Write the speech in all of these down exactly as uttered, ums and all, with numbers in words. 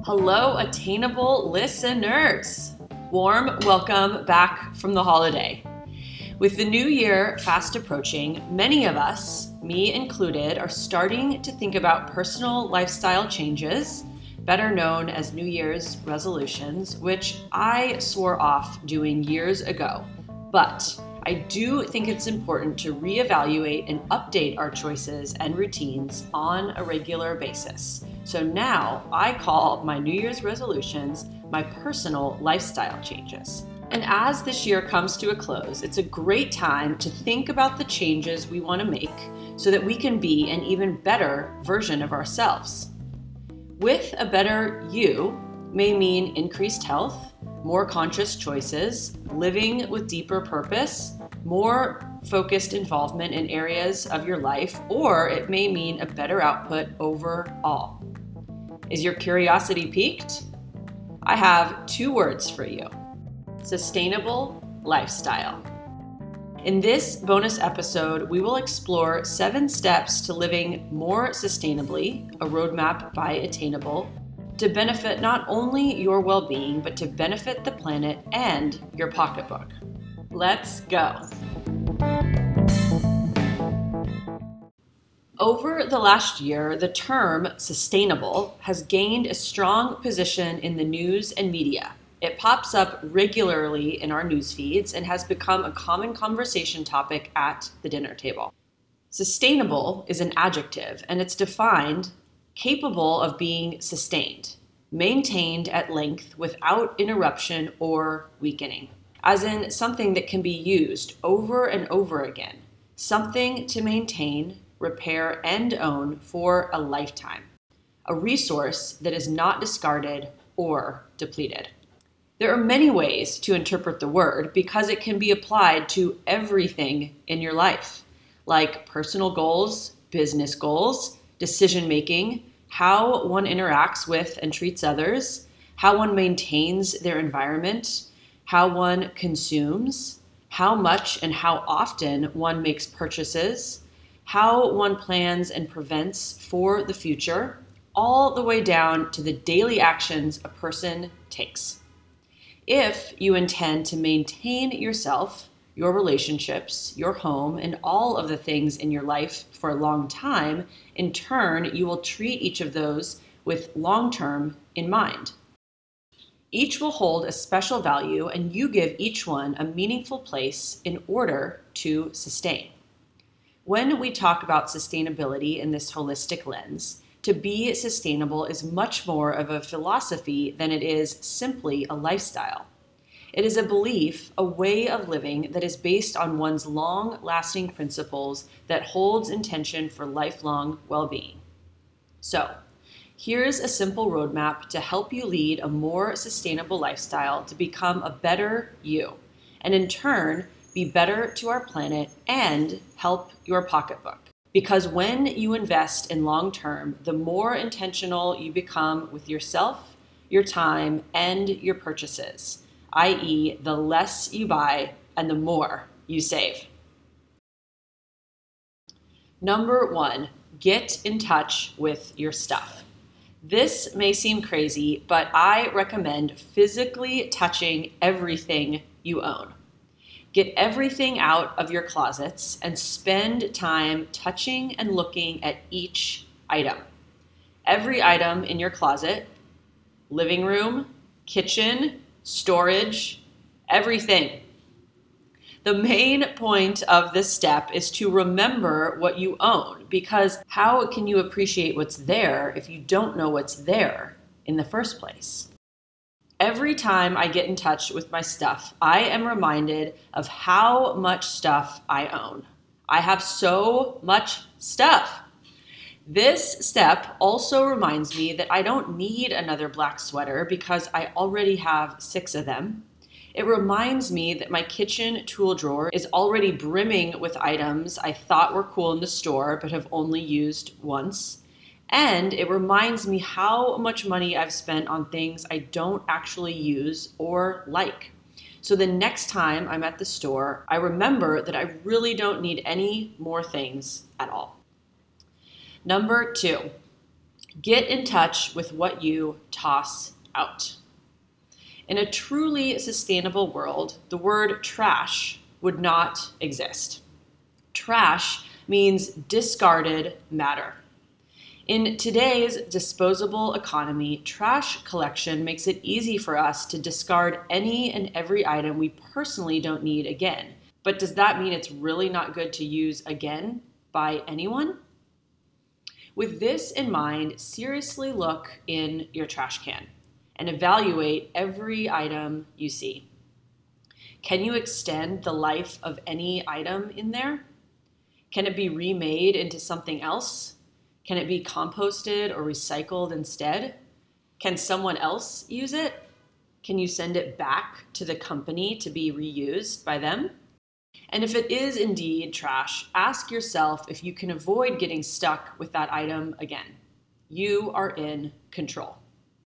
Hello, Attainable listeners. Warm welcome back from the holiday. With the new year fast approaching, many of us, me included, are starting to think about personal lifestyle changes, better known as New Year's resolutions, which I swore off doing years ago. But I do think it's important to reevaluate and update our choices and routines on a regular basis. So now I call my New Year's resolutions my personal lifestyle changes. And as this year comes to a close, it's a great time to think about the changes we want to make so that we can be an even better version of ourselves. With a better you may mean increased health, more conscious choices, living with deeper purpose, more focused involvement in areas of your life, or it may mean a better output overall. Is your curiosity piqued? I have two words for you: sustainable lifestyle. In this bonus episode, we will explore seven steps to living more sustainably, a roadmap by Attainable, to benefit not only your well-being, but to benefit the planet and your pocketbook. Let's go. Over the last year, the term sustainable has gained a strong position in the news and media. It pops up regularly in our news feeds and has become a common conversation topic at the dinner table. Sustainable is an adjective, and it's defined capable of being sustained, maintained at length without interruption or weakening, as in something that can be used over and over again, something to maintain, repair, and own for a lifetime, a resource that is not discarded or depleted. There are many ways to interpret the word because it can be applied to everything in your life, like personal goals, business goals, decision-making, how one interacts with and treats others, how one maintains their environment, how one consumes, how much and how often one makes purchases, how one plans and prevents for the future, all the way down to the daily actions a person takes. If you intend to maintain yourself, your relationships, your home, and all of the things in your life for a long time, in turn, you will treat each of those with long-term in mind. Each will hold a special value, and you give each one a meaningful place in order to sustain. When we talk about sustainability in this holistic lens, to be sustainable is much more of a philosophy than it is simply a lifestyle. It is a belief, a way of living that is based on one's long-lasting principles that holds intention for lifelong well-being. So, here's a simple roadmap to help you lead a more sustainable lifestyle to become a better you, and in turn, be better to our planet and help your pocketbook. Because when you invest in long-term, the more intentional you become with yourself, your time, and your purchases, that is the less you buy and the more you save. Number one, get in touch with your stuff. This may seem crazy, but I recommend physically touching everything you own. Get everything out of your closets and spend time touching and looking at each item. Every item in your closet, living room, kitchen, storage, everything. The main point of this step is to remember what you own, because how can you appreciate what's there if you don't know what's there in the first place? Every time I get in touch with my stuff, I am reminded of how much stuff I own. I have so much stuff. This step also reminds me that I don't need another black sweater because I already have six of them. It reminds me that my kitchen tool drawer is already brimming with items I thought were cool in the store but have only used once. And it reminds me how much money I've spent on things I don't actually use or like. So the next time I'm at the store, I remember that I really don't need any more things at all. Number two, Get in touch with what you toss out. In a truly sustainable world, the word trash would not exist. Trash means discarded matter. In today's disposable economy, trash collection makes it easy for us to discard any and every item we personally don't need again. But does that mean it's really not good to use again by anyone? With this in mind, seriously look in your trash can and evaluate every item you see. Can you extend the life of any item in there? Can it be remade into something else? Can it be composted or recycled instead? Can someone else use it? Can you send it back to the company to be reused by them? And if it is indeed trash, ask yourself if you can avoid getting stuck with that item again. You are in control.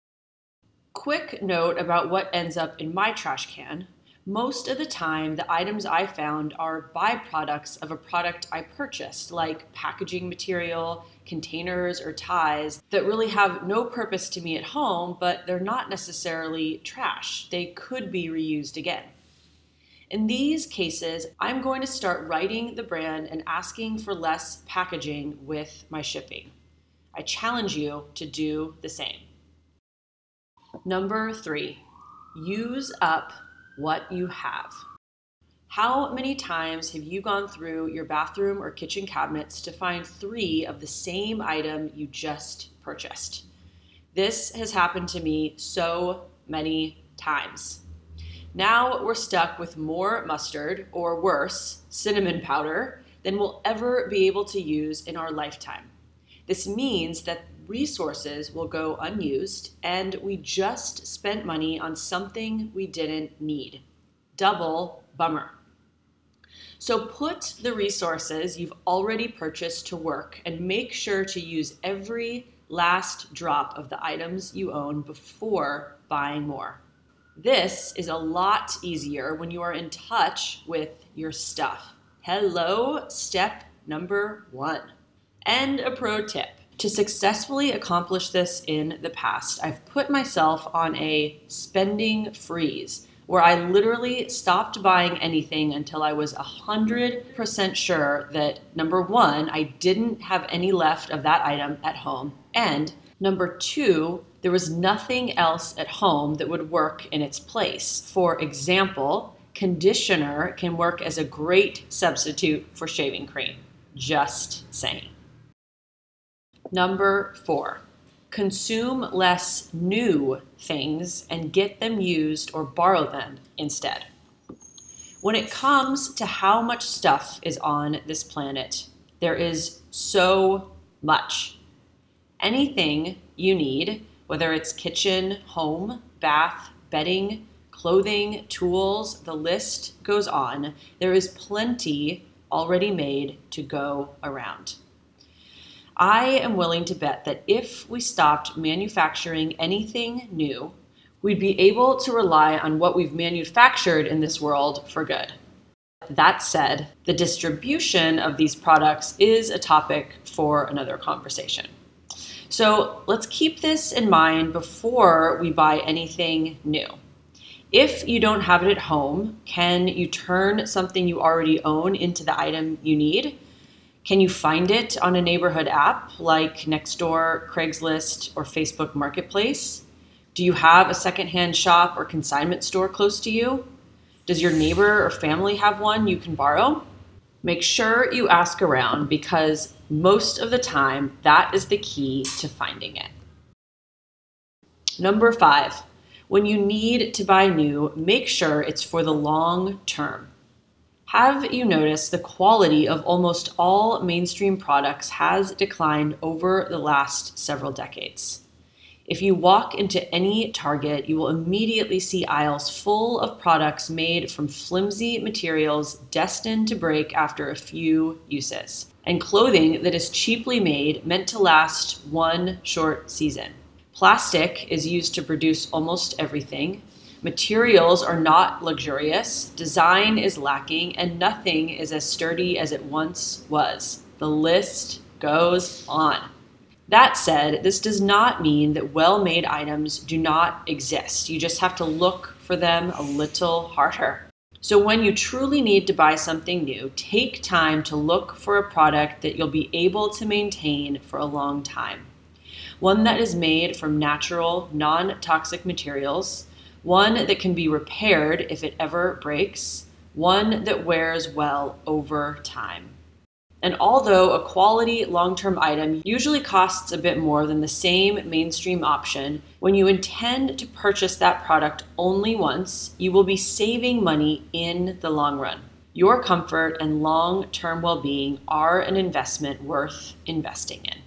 Quick note about what ends up in my trash can. Most of the time, the items I found are byproducts of a product I purchased, like packaging material, containers, or ties that really have no purpose to me at home, but they're not necessarily trash. They could be reused again. In these cases, I'm going to start writing the brand and asking for less packaging with my shipping. I challenge you to do the same. Number three, use up what you have. How many times have you gone through your bathroom or kitchen cabinets to find three of the same item you just purchased? This has happened to me so many times. Now we're stuck with more mustard, or worse, cinnamon powder, than we'll ever be able to use in our lifetime. This means that resources will go unused, and we just spent money on something we didn't need. Double bummer. So put the resources you've already purchased to work and make sure to use every last drop of the items you own before buying more. This is a lot easier when you are in touch with your stuff. Hello, step number one. And a pro tip. To successfully accomplish this in the past, I've put myself on a spending freeze where I literally stopped buying anything until I was one hundred percent sure that, number one, I didn't have any left of that item at home, and number two, there was nothing else at home that would work in its place. For example, conditioner can work as a great substitute for shaving cream. Just saying. Number four, consume less new things and get them used or borrow them instead. When it comes to how much stuff is on this planet, there is so much. Anything you need, whether it's kitchen, home, bath, bedding, clothing, tools, the list goes on. There is plenty already made to go around. I am willing to bet that if we stopped manufacturing anything new, we'd be able to rely on what we've manufactured in this world for good. That said, the distribution of these products is a topic for another conversation. So let's keep this in mind before we buy anything new. If you don't have it at home, can you turn something you already own into the item you need? Can you find it on a neighborhood app like Nextdoor, Craigslist, or Facebook Marketplace? Do you have a secondhand shop or consignment store close to you? Does your neighbor or family have one you can borrow? Make sure you ask around, because most of the time that is the key to finding it. Number five, when you need to buy new, make sure it's for the long term. Have you noticed the quality of almost all mainstream products has declined over the last several decades? If you walk into any Target, you will immediately see aisles full of products made from flimsy materials destined to break after a few uses, and clothing that is cheaply made, meant to last one short season. Plastic is used to produce almost everything. Materials are not luxurious, design is lacking, and nothing is as sturdy as it once was. The list goes on. That said, this does not mean that well-made items do not exist. You just have to look for them a little harder. So when you truly need to buy something new, take time to look for a product that you'll be able to maintain for a long time. One that is made from natural, non-toxic materials, one that can be repaired if it ever breaks, one that wears well over time. And although a quality long-term item usually costs a bit more than the same mainstream option, when you intend to purchase that product only once, you will be saving money in the long run. Your comfort and long-term well-being are an investment worth investing in.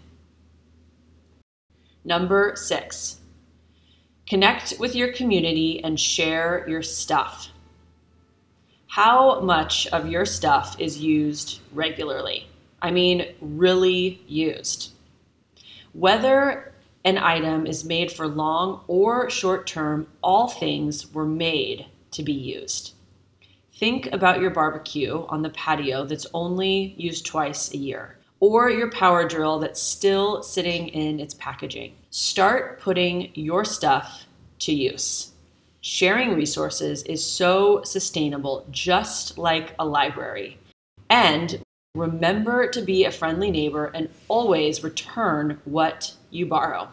Number six, connect with your community and share your stuff. How much of your stuff is used regularly? I mean, really used. Whether an item is made for long or short term, all things were made to be used. Think about your barbecue on the patio that's only used twice a year, or your power drill that's still sitting in its packaging. Start putting your stuff to use. Sharing resources is so sustainable, just like a library. And remember to be a friendly neighbor and always return what you borrow.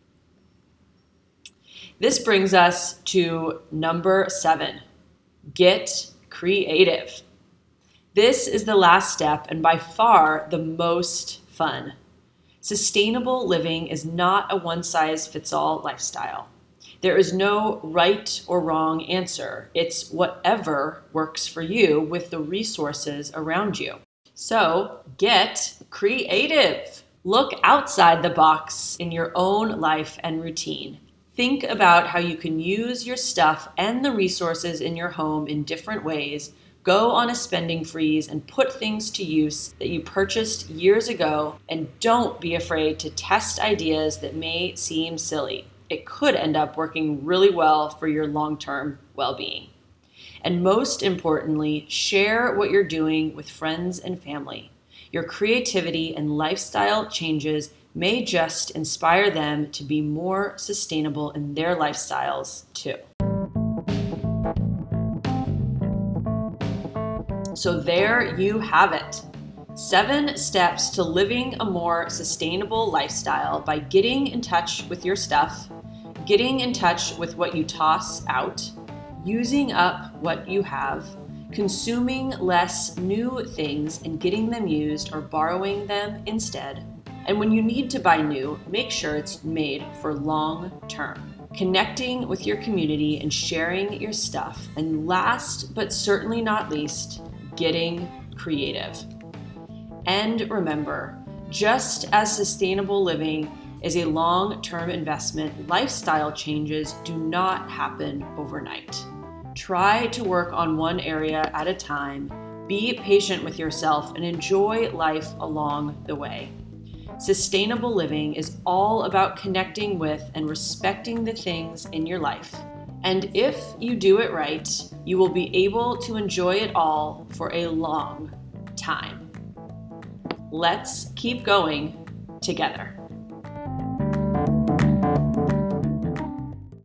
This brings us to number seven, get creative. This is the last step and by far the most fun. Sustainable living is not a one-size-fits-all lifestyle. There is no right or wrong answer. It's whatever works for you with the resources around you. So get creative. Look outside the box in your own life and routine. Think about how you can use your stuff and the resources in your home in different ways. Go on a spending freeze and put things to use that you purchased years ago, and don't be afraid to test ideas that may seem silly. It could end up working really well for your long-term well-being. And most importantly, share what you're doing with friends and family. Your creativity and lifestyle changes may just inspire them to be more sustainable in their lifestyles too. So there you have it. Seven steps to living a more sustainable lifestyle by getting in touch with your stuff, getting in touch with what you toss out, using up what you have, consuming less new things and getting them used or borrowing them instead. And when you need to buy new, make sure it's made for long term. Connecting with your community and sharing your stuff. And last but certainly not least, getting creative. And remember, just as sustainable living is a long-term investment, lifestyle changes do not happen overnight. Try to work on one area at a time, be patient with yourself, and enjoy life along the way. Sustainable living is all about connecting with and respecting the things in your life. And if you do it right, you will be able to enjoy it all for a long time. Let's keep going together.